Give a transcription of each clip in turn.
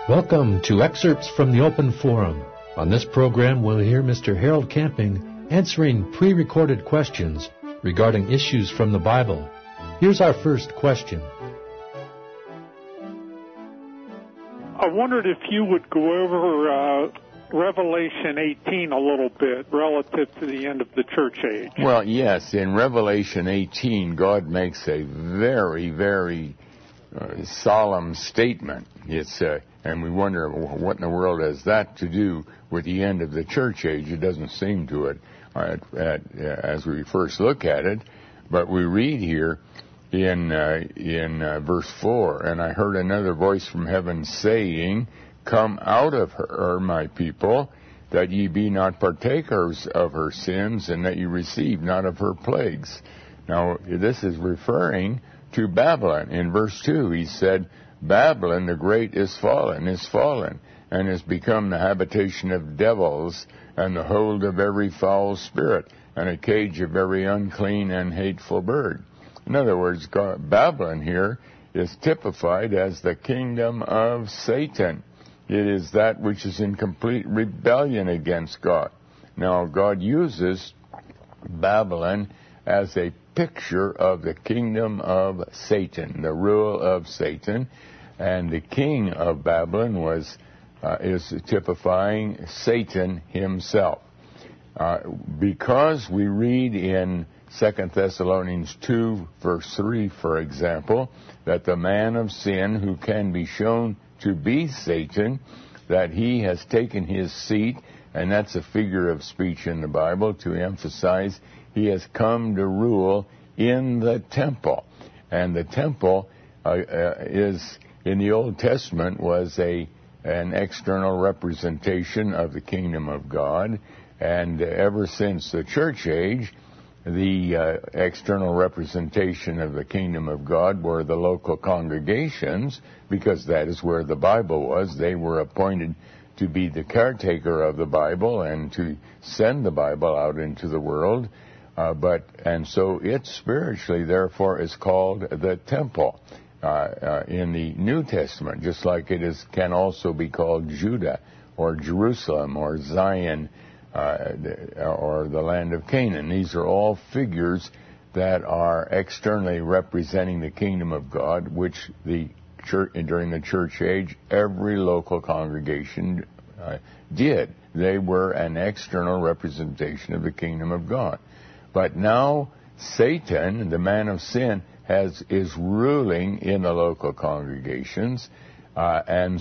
Welcome to Excerpts from the Open Forum. On this program, we'll hear Mr. Harold Camping answering pre-recorded questions regarding issues from the Bible. Here's our first question. I wondered if you would go over Revelation 18 a little bit relative to the end of the church age. Well, yes, in Revelation 18, God makes a very solemn statement. And we wonder what in the world has that to do with the end of the church age. It doesn't seem to it as we first look at it. But we read here in verse 4, "And I heard another voice from heaven saying, Come out of her, my people, that ye be not partakers of her sins, and that ye receive not of her plagues." Now, this is referring to Babylon. In verse 2, he said, "Babylon the great is fallen, and is become the habitation of devils, and the hold of every foul spirit, and a cage of every unclean and hateful bird." In other words, Babylon here is typified as the kingdom of Satan. It is that which is in complete rebellion against God. Now, God uses Babylon as a picture of the kingdom of Satan, the rule of Satan, and the king of Babylon is typifying Satan himself. Because we read in 2 Thessalonians 2, verse 3, for example, that the man of sin who can be shown to be Satan, that he has taken his seat, and that's a figure of speech in the Bible to emphasize he has come to rule in the temple. And the temple is, in the Old Testament, was an external representation of the kingdom of God. And ever since the church age, the external representation of the kingdom of God were the local congregations, because that is where the Bible was. They were appointed to be the caretaker of the Bible and to send the Bible out into the world. And so it spiritually, therefore, is called the temple in the New Testament, just like it can also be called Judah or Jerusalem or Zion or the land of Canaan. These are all figures that are externally representing the kingdom of God, which during the church age, every local congregation did. They were an external representation of the kingdom of God. But now Satan, the man of sin, is ruling in the local congregations, and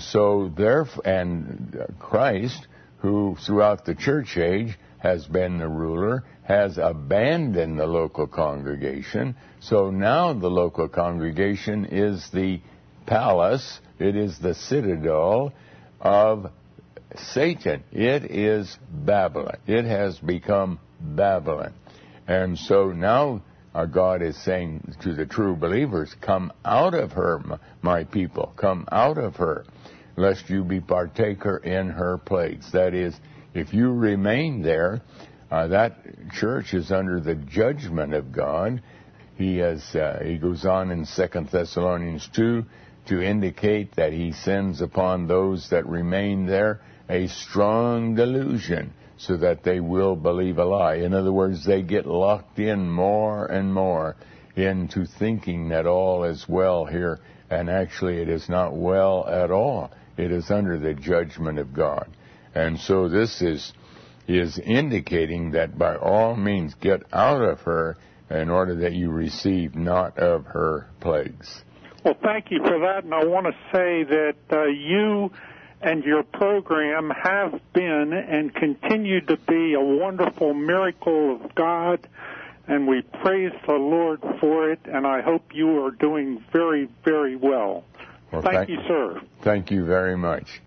Christ, who throughout the church age has been the ruler, has abandoned the local congregation. So now the local congregation is the palace, it is the citadel of Satan. It is Babylon. It has become Babylon. And so now God is saying to the true believers, "Come out of her, my people, come out of her, lest you be partaker in her plagues." That is, if you remain there, that church is under the judgment of God. He goes on in 2 Thessalonians 2 to indicate that he sends upon those that remain there a strong delusion, so that they will believe a lie. In other words, they get locked in more and more into thinking that all is well here, and actually it is not well at all. It is under the judgment of God. And so this is indicating that by all means get out of her in order that you receive not of her plagues. Well, thank you for that, and I want to say that you and your program have been and continue to be a wonderful miracle of God, and we praise the Lord for it, and I hope you are doing very, very well. Thank you, sir. Thank you very much.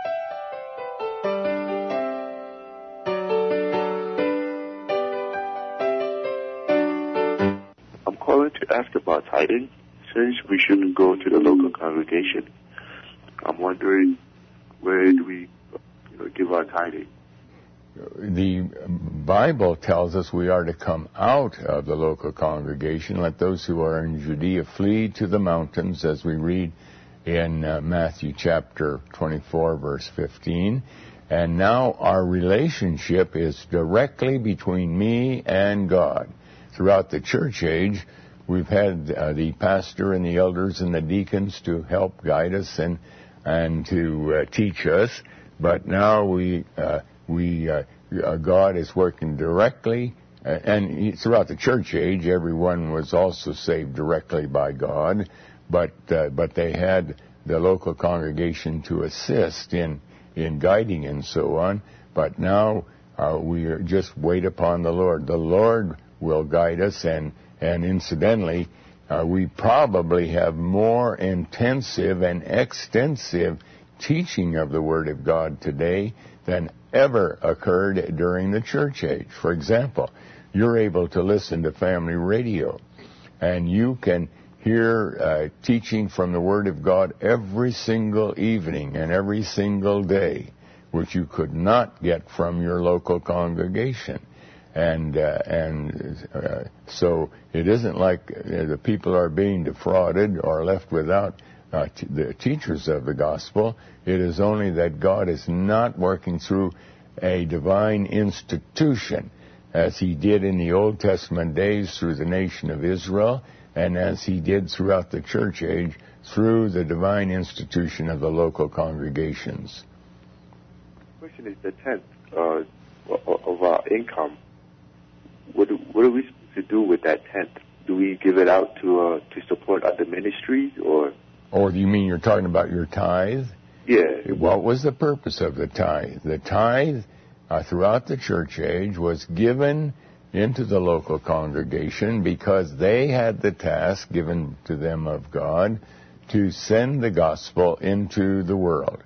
I'm calling to ask about tithing. Since we shouldn't go to the local congregation, I'm wondering, where do we give our tithing? The Bible tells us we are to come out of the local congregation. Let those who are in Judea flee to the mountains, as we read in Matthew chapter 24, verse 15. And now our relationship is directly between me and God. Throughout the church age, we've had the pastor and the elders and the deacons to help guide us and to teach us. But now God is working directly, and throughout the church age, everyone was also saved directly by God. But they had the local congregation to assist in guiding and so on. But now we just wait upon the Lord. The Lord will guide us, and incidentally, we probably have more intensive and extensive teaching of the Word of God today than ever occurred during the church age. For example, you're able to listen to family radio, and you can hear teaching from the Word of God every single evening and every single day, which you could not get from your local congregation. And so it isn't like the people are being defrauded or left without the teachers of the gospel. It is only that God is not working through a divine institution, as He did in the Old Testament days through the nation of Israel, and as He did throughout the church age through the divine institution of the local congregations. The question is the tenth of our income. What are we supposed to do with that tenth? Do we give it out to support other ministries, or? Or do you mean you're talking about your tithe? Yeah. What was the purpose of the tithe? The tithe throughout the church age was given into the local congregation because they had the task given to them of God to send the gospel into the world,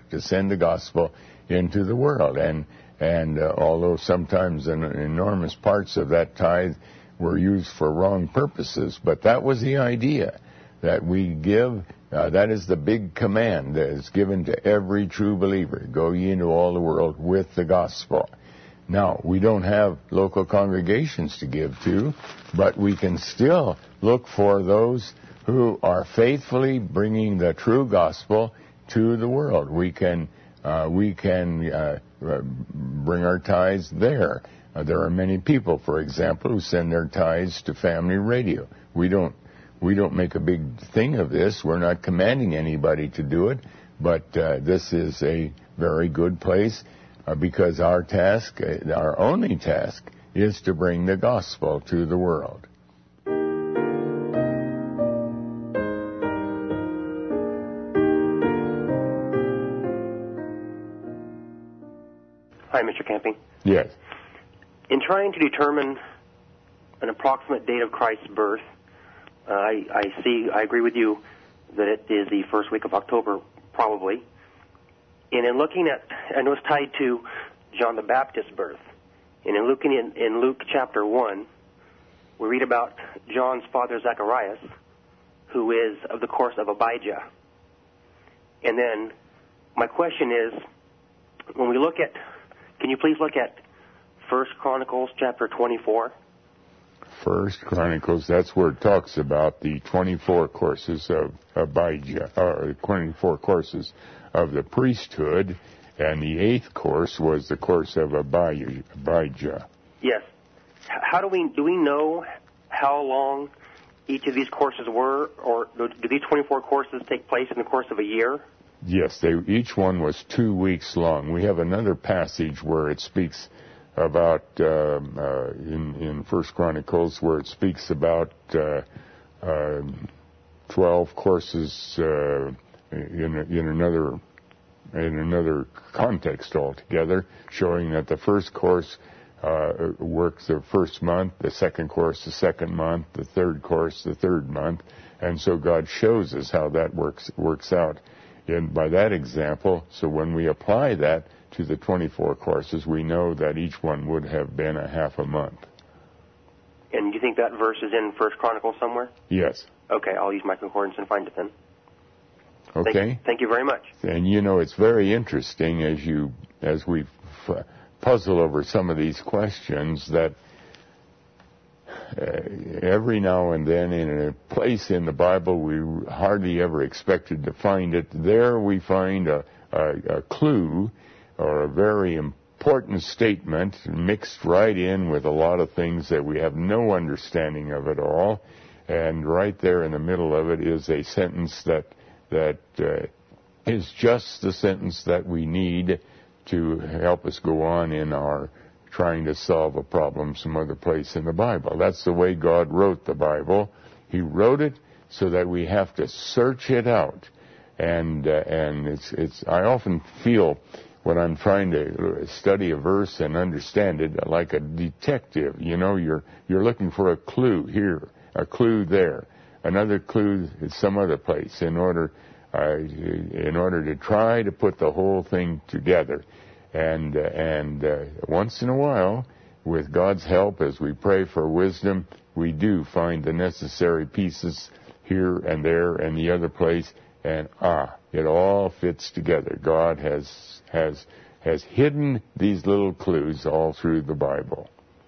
And although sometimes enormous parts of that tithe were used for wrong purposes, but that was the idea, that we give. That is the big command that is given to every true believer. Go ye into all the world with the gospel. Now, we don't have local congregations to give to, but we can still look for those who are faithfully bringing the true gospel to the world. We can bring our tithes there. There are many people, for example, who send their tithes to family radio. We don't make a big thing of this. We're not commanding anybody to do it, but this is a very good place because our task, our only task, is to bring the gospel to the world. Hi, Mr. Camping. Yes. In trying to determine an approximate date of Christ's birth, I agree with you that it is the first week of October, probably. And in looking at, and it was tied to John the Baptist's birth. And in looking in Luke chapter 1, we read about John's father Zacharias, who is of the course of Abijah. And then my question is, when we look at, can you please look at 1 Chronicles chapter 24? 1 Chronicles, that's where it talks about the 24 courses of Abijah, or 24 courses of the priesthood, and the 8th course was the course of Abijah. Yes. Do we know how long each of these courses were, or do these 24 courses take place in the course of a year? Yes, each one was 2 weeks long. We have another passage where it speaks about, in 1 Chronicles, where it speaks about 12 courses in another context altogether, showing that the first course works the first month, the second course the second month, the third course the third month, and so God shows us how that works out. And by that example, so when we apply that to the 24 courses, we know that each one would have been a half a month. And you think that verse is in 1 Chronicles somewhere? Yes. Okay, I'll use my concordance and find it then. Okay. Thank you very much. And you know, it's very interesting as we puzzle over some of these questions that every now and then in a place in the Bible we hardly ever expected to find it, there we find a clue or a very important statement mixed right in with a lot of things that we have no understanding of at all. And right there in the middle of it is a sentence that is just the sentence that we need to help us go on in our trying to solve a problem some other place in the Bible. That's the way God wrote the Bible. He wrote it so that we have to search it out. And it's I often feel when I'm trying to study a verse and understand it like a detective. You know, you're looking for a clue here, a clue there, another clue at some other place in order to try to put the whole thing together. And once in a while, with God's help, as we pray for wisdom, we do find the necessary pieces here and there and the other place, and it all fits together. God has hidden these little clues all through the Bible.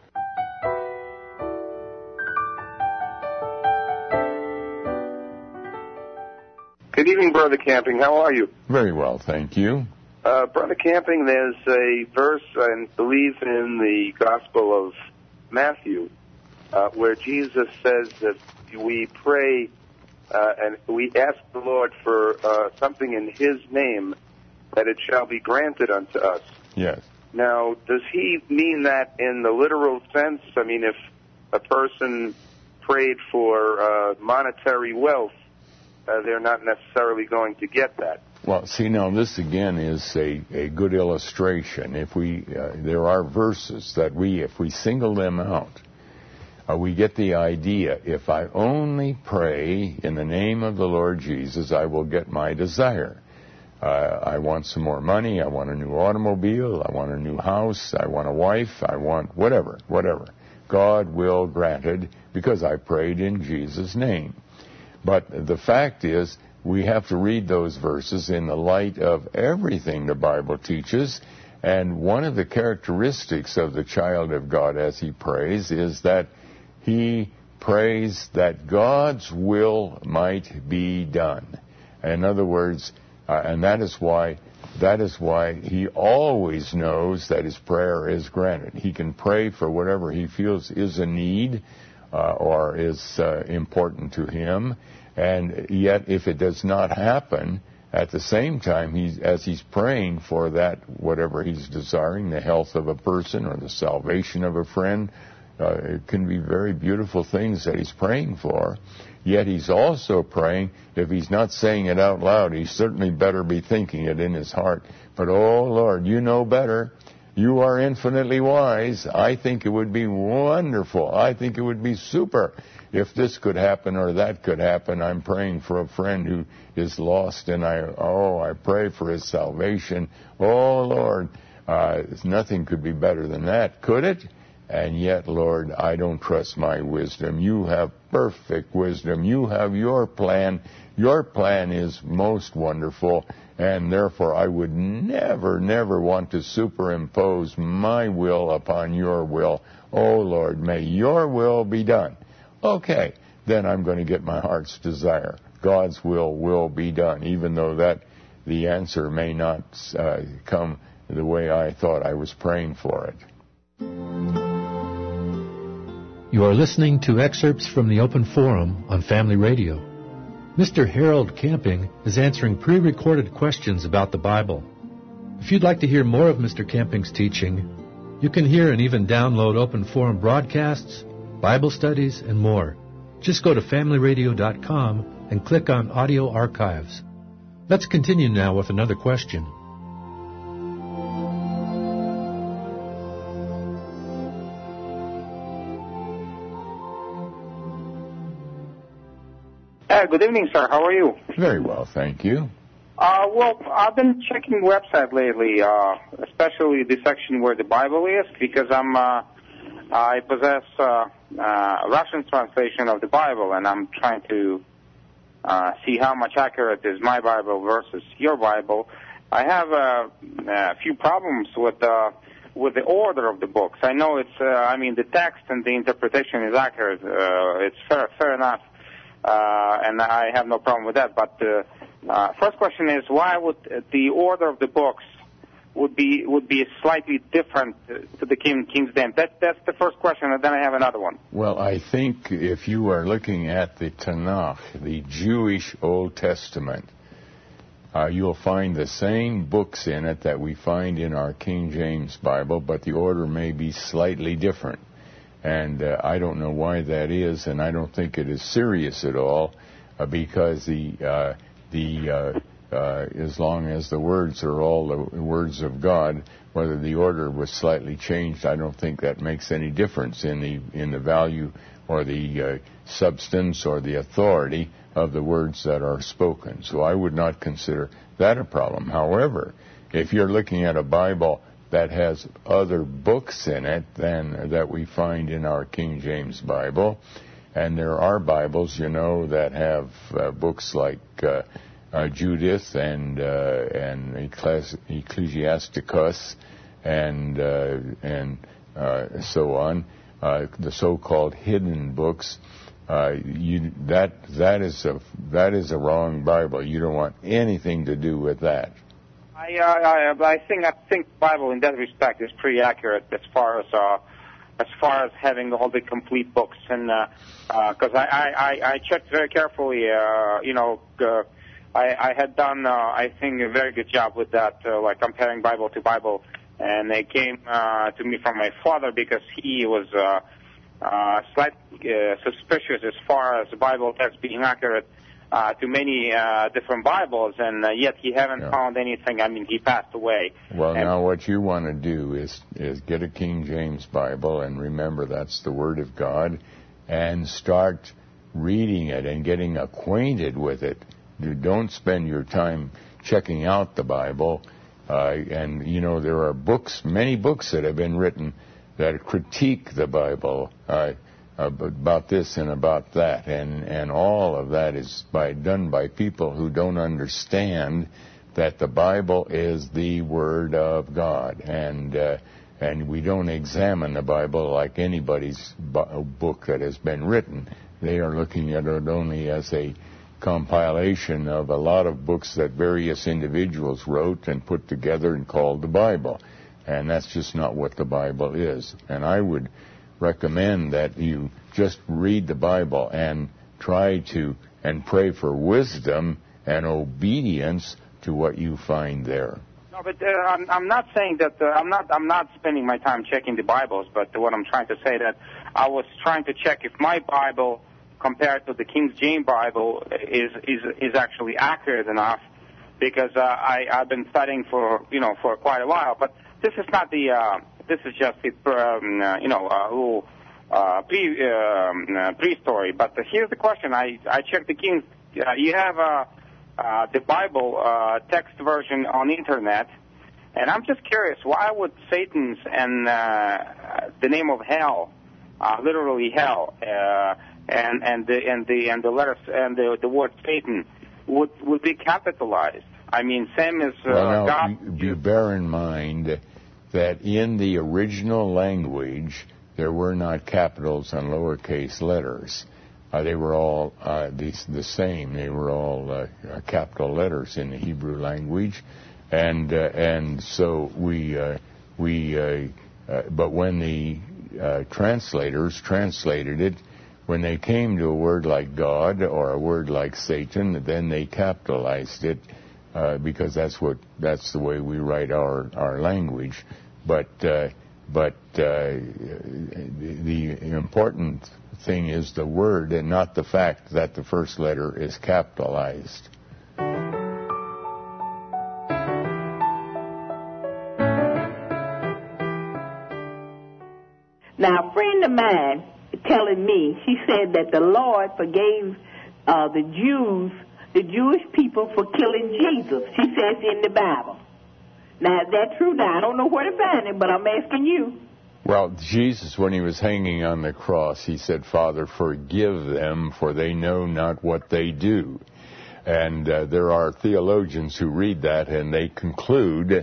Good evening, Brother Camping. How are you? Very well, thank you. Brother Camping, there's a verse, I believe, in the Gospel of Matthew where Jesus says that we pray and we ask the Lord for something in His name, that it shall be granted unto us. Yes. Now, does He mean that in the literal sense? I mean, if a person prayed for monetary wealth, they're not necessarily going to get that. Well, see, now this again is a good illustration. If there are verses that if we single them out, we get the idea. If I only pray in the name of the Lord Jesus, I will get my desire. I want some more money. I want a new automobile. I want a new house. I want a wife. I want whatever. God will grant it because I prayed in Jesus' name. But the fact is, we have to read those verses in the light of everything the Bible teaches. And one of the characteristics of the child of God as he prays is that he prays that God's will might be done. In other words, and that is why he always knows that his prayer is granted. He can pray for whatever he feels is a need or is important to him. And yet, if it does not happen, at the same time, as he's praying for that, whatever he's desiring, the health of a person or the salvation of a friend, it can be very beautiful things that he's praying for. Yet he's also praying, if he's not saying it out loud, he certainly better be thinking it in his heart. But, oh, Lord, you know better. You are infinitely wise. I think it would be wonderful. I think it would be super if this could happen or that could happen. I'm praying for a friend who is lost, and I pray for his salvation. Oh, Lord, nothing could be better than that, could it? And yet, Lord, I don't trust my wisdom. You have perfect wisdom. You have your plan. Your plan is most wonderful, and therefore I would never, never want to superimpose my will upon your will. Oh, Lord, may your will be done. Okay, then I'm going to get my heart's desire. God's will be done, even though the answer may not come the way I thought I was praying for it. You are listening to excerpts from the Open Forum on Family Radio. Mr. Harold Camping is answering pre-recorded questions about the Bible. If you'd like to hear more of Mr. Camping's teaching, you can hear and even download Open Forum broadcasts, Bible studies, and more. Just go to FamilyRadio.com and click on Audio Archives. Let's continue now with another question. Good evening, sir. How are you? Very well, thank you. Well, I've been checking the website lately, especially the section where the Bible is, because I possess a Russian translation of the Bible, and I'm trying to see how much accurate is my Bible versus your Bible. I have a few problems with with the order of the books. I know it's, the text and the interpretation is accurate. It's fair enough, and I have no problem with that. But first question is, why would the order of the books would be slightly different to the King James? That's the first question, and then I have another one. Well, I think if you are looking at the Tanakh, the Jewish Old Testament, you'll find the same books in it that we find in our King James Bible, but the order may be slightly different. And I don't know why that is, and I don't think it is serious at all, because as long as the words are all the words of God, whether the order was slightly changed, I don't think that makes any difference in the value or the substance or the authority of the words that are spoken. So I would not consider that a problem. However, if you're looking at a Bible that has other books in it than that we find in our King James Bible, and there are Bibles, that have books like Judith and Ecclesiasticus and so on, the so-called hidden books. That is a wrong Bible. You don't want anything to do with that. I think the Bible in that respect is pretty accurate as far as having all the complete books, and because I checked very carefully. I had done I think a very good job with that, like comparing Bible to Bible, and they came to me from my father because he was slightly suspicious as far as the Bible text being accurate to many different Bibles, and yet he haven't found anything. He passed away. Well, now what you want to do is get a King James Bible, and remember that's the Word of God, and start reading it and getting acquainted with it. Don't spend your time checking out the Bible. And there are many books that have been written that critique the Bible about this and about that, and all of that is done by people who don't understand that the Bible is the Word of God, and we don't examine the Bible like anybody's book that has been written. They are looking at it only as a compilation of a lot of books that various individuals wrote and put together and called the Bible. And that's just not what the Bible is. And I would recommend that you just read the Bible and try to and pray for wisdom and obedience to what you find there. No, but I'm not saying that I'm not spending my time checking the Bibles. But what I'm trying to say that I was trying to check if my Bible compared to the King James Bible is actually accurate enough, because I've been studying for quite a while. But this is not the this is just the little pre-story. But here's the question: I checked the King. You have the Bible text version on the internet, and I'm just curious, why would Satan's and the name of hell, literally hell, and the letters and the word Satan would be capitalized? Same as God. You bear in mind that in the original language there were not capitals and lowercase letters. They were all the same. They were all capital letters in the Hebrew language, and so but when the translators translated it, when they came to a word like God or a word like Satan, then they capitalized it because that's the way we write our language. But the important thing is the word and not the fact that the first letter is capitalized. Now, a friend of mine telling me, she said that the Lord forgave the Jewish people for killing Jesus. She says in the Bible. Now, is that true? Now, I don't know where to find it, but I'm asking you. Well, Jesus, when he was hanging on the cross, he said, "Father, forgive them, for they know not what they do." And there are theologians who read that, and they conclude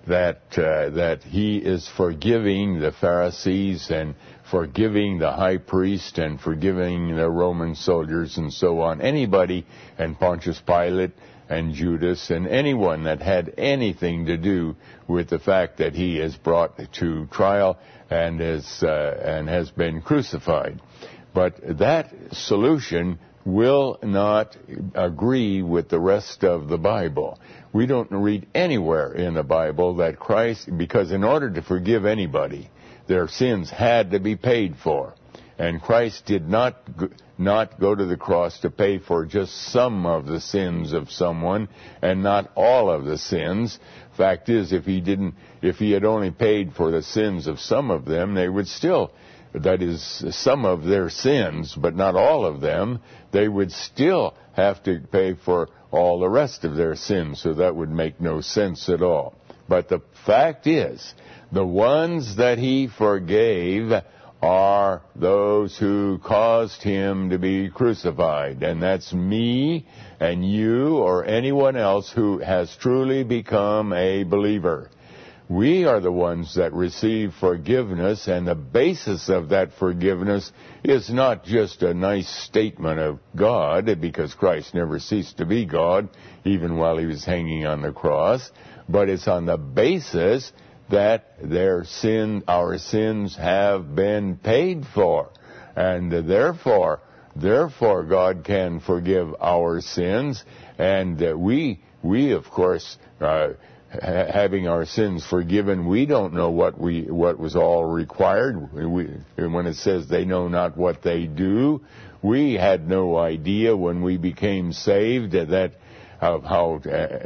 that he is forgiving the Pharisees and forgiving the high priest and forgiving the Roman soldiers and so on. Anybody, and Pontius Pilate and Judas and anyone that had anything to do with the fact that he is brought to trial and has been crucified. But that solution will not agree with the rest of the Bible. We don't read anywhere in the Bible that Christ, because in order to forgive anybody, their sins had to be paid for. And Christ did not go to the cross to pay for just some of the sins of someone and not all of the sins. Fact is, if he had only paid for the sins of some of them, they would still, that is, some of their sins, but not all of them, they would still have to pay for all the rest of their sins, so that would make no sense at all. But the fact is, the ones that he forgave are those who caused him to be crucified. And that's me and you or anyone else who has truly become a believer. We are the ones that receive forgiveness, and the basis of that forgiveness is not just a nice statement of God, because Christ never ceased to be God, even while he was hanging on the cross, but it's on the basis that our sins have been paid for. And therefore God can forgive our sins, and we of course, having our sins forgiven, we don't know what was all required. When it says they know not what they do, we had no idea when we became saved that how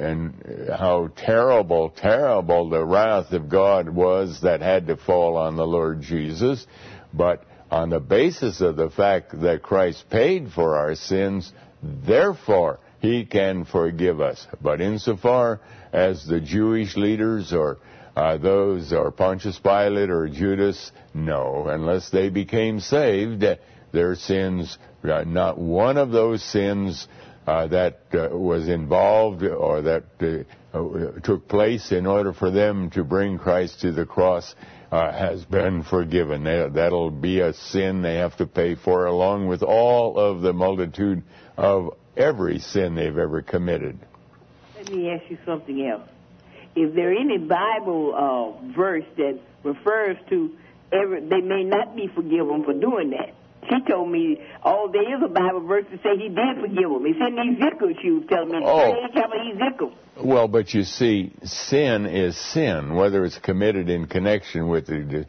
terrible the wrath of God was that had to fall on the Lord Jesus. But on the basis of the fact that Christ paid for our sins, therefore he can forgive us. But insofar as the Jewish leaders or Pontius Pilate or Judas, no, unless they became saved, their sins, not one of those sins that was involved or that took place in order for them to bring Christ to the cross has been forgiven. That'll be a sin they have to pay for, along with all of the multitude of every sin they've ever committed. Let me ask you something else. Is there any Bible verse that refers to they may not be forgiven for doing that? She told me, there is a Bible verse to say he did forgive them. It's in Ezekiel, she was telling me. Ezekiel. Well, but you see, sin is sin, whether it's committed in connection with the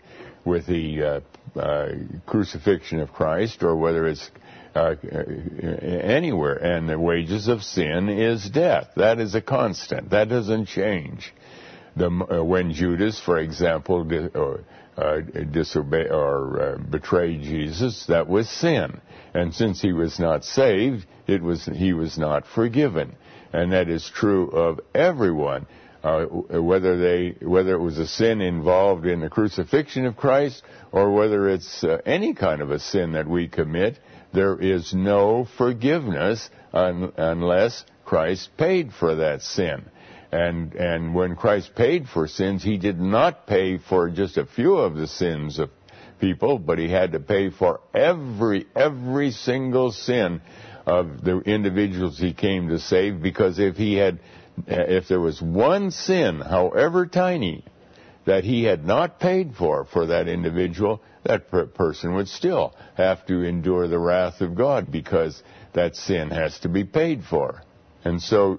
crucifixion of Christ or whether it's anywhere. And the wages of sin is death. That is a constant. That doesn't change. When Judas, for example, disobeyed or betrayed Jesus, that was sin. And since he was not saved, he was not forgiven. And that is true of everyone. Whether it was a sin involved in the crucifixion of Christ or whether it's any kind of a sin that we commit, there is no forgiveness unless Christ paid for that sin. And when Christ paid for sins, he did not pay for just a few of the sins of people, but he had to pay for every single sin of the individuals he came to save, because if there was one sin, however tiny, that he had not paid for that individual, that person would still have to endure the wrath of God, because that sin has to be paid for. And so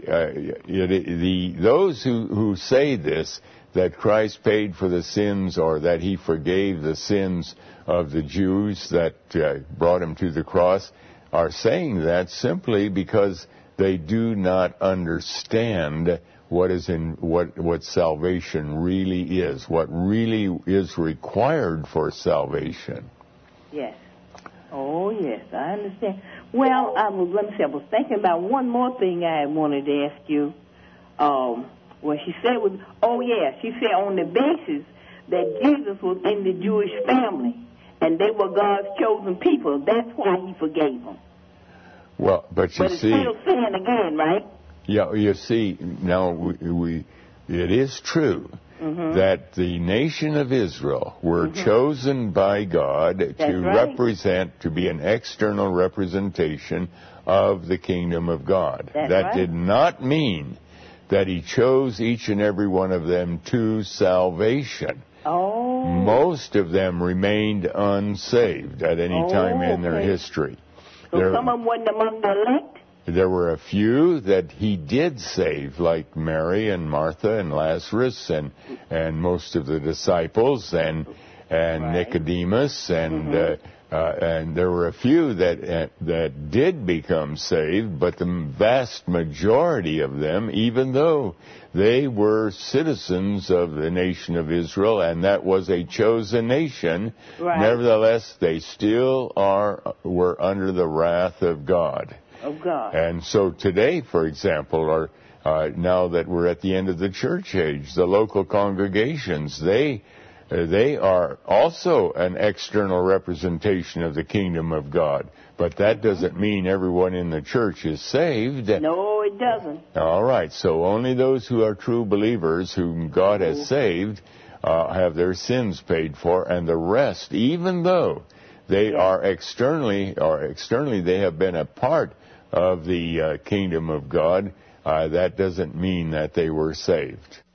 those who say this, that Christ paid for the sins or that he forgave the sins of the Jews that brought him to the cross, are saying that simply because they do not understand what salvation really is, what really is required for salvation. Yes. Oh, yes, I understand. Well, I was thinking about one more thing I wanted to ask you. She said she said on the basis that Jesus was in the Jewish family and they were God's chosen people, that's why he forgave them. Well, but you see, it's still sin again, right? Yeah, you see, now it is true that the nation of Israel were chosen by God to represent, to be an external representation of the kingdom of God. That did not mean that he chose each and every one of them to salvation. Most of them remained unsaved at any time in their history. So some of them wasn't among the elect? There were a few that he did save, like Mary and Martha and Lazarus and most of the disciples and Nicodemus and there were a few that did become saved, but the vast majority of them, even though they were citizens of the nation of Israel and that was a chosen nation, nevertheless they still were under the wrath of God. And so today, for example, or now that we're at the end of the church age, the local congregations, they are also an external representation of the kingdom of God. But that doesn't mean everyone in the church is saved. No, it doesn't. All right, so only those who are true believers whom God has saved have their sins paid for, and the rest, even though they are externally they have been a part of the kingdom of God, that doesn't mean that they were saved.